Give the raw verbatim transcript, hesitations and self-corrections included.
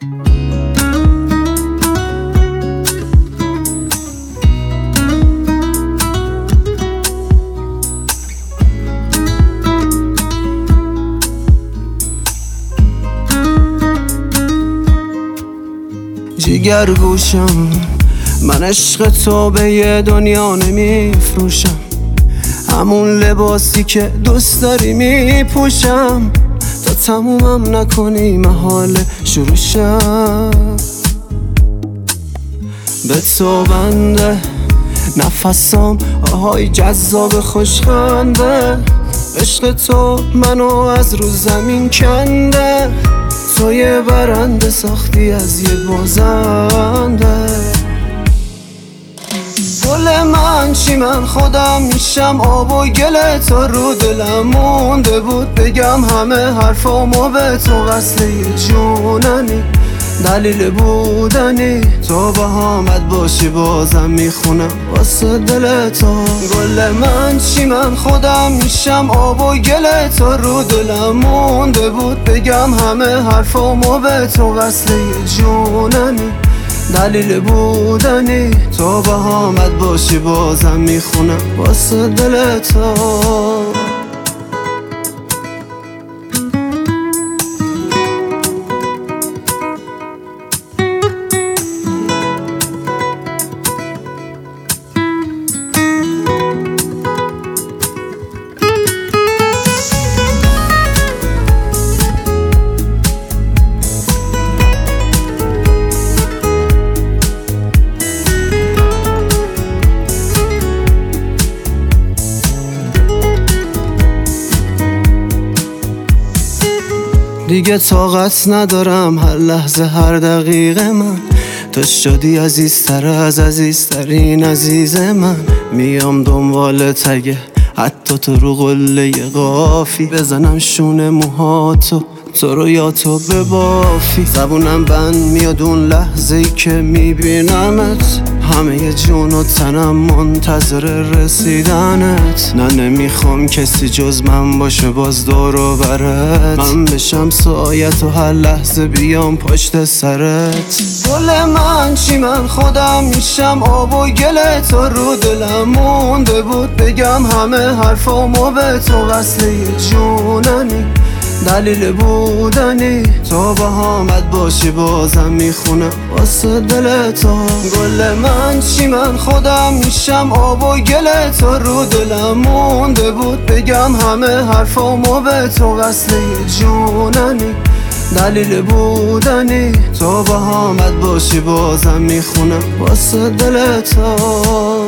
جیگر گوشم، من عشق تو به یه دنیا نمیفروشم، همون لباسی که دوست داری میپوشم، تا تمومم نکنی محال شروع شم. به تو بنده نفسام، آهای جذاب خوشخنده، عشق تو منو از رو زمین کنده، تو یه برنده ساختی از یه بازنده. گل من چی من خودم میشم، آب و گل تو رو دلم مونده بود، بگم همه حرفامو به تو وصله جوننی، دلیل بودنی تو با همت باشی بازم میخونم واسه دل تو. گل من چی من خودم میشم، آب و گل تو رو دلم مونده بود، بگم همه حرفامو به تو وصله جوننی، دلیل بودنی تو با همت باشی بازم میخونم واسه دل تو. دیگه طاقت ندارم هر لحظه هر دقیقه من، تو شدی عزیزتر از عزیزترین عزیز من، میام دنبال تگه حتی تو رو قله قافی، بزنم شونه موهاتو تو رو یا تو ببافی، زبونم بند میاد اون لحظه‌ای که میبینمت، همه جون و تنم منتظر رسیدنت، نه نمیخوام کسی جز من باشه باز دور و برت، من بشم سایت و هر لحظه بیام پشت سرت. گل من چی من خودم میشم، آب و گل تو رو دلم مونده بود، بگم همه حرفامو به تو وصله جوننی، دلیل بودنی تو با همت باشی بازم میخونم واسه دل تو. گل من چی من خودم میشم، آب و گل تو رو دلم مونده بود، بگم همه حرفامو به تو وصله جوننی، دلیل بودنی تو با همت باشی بازم میخونم واسه دل تو.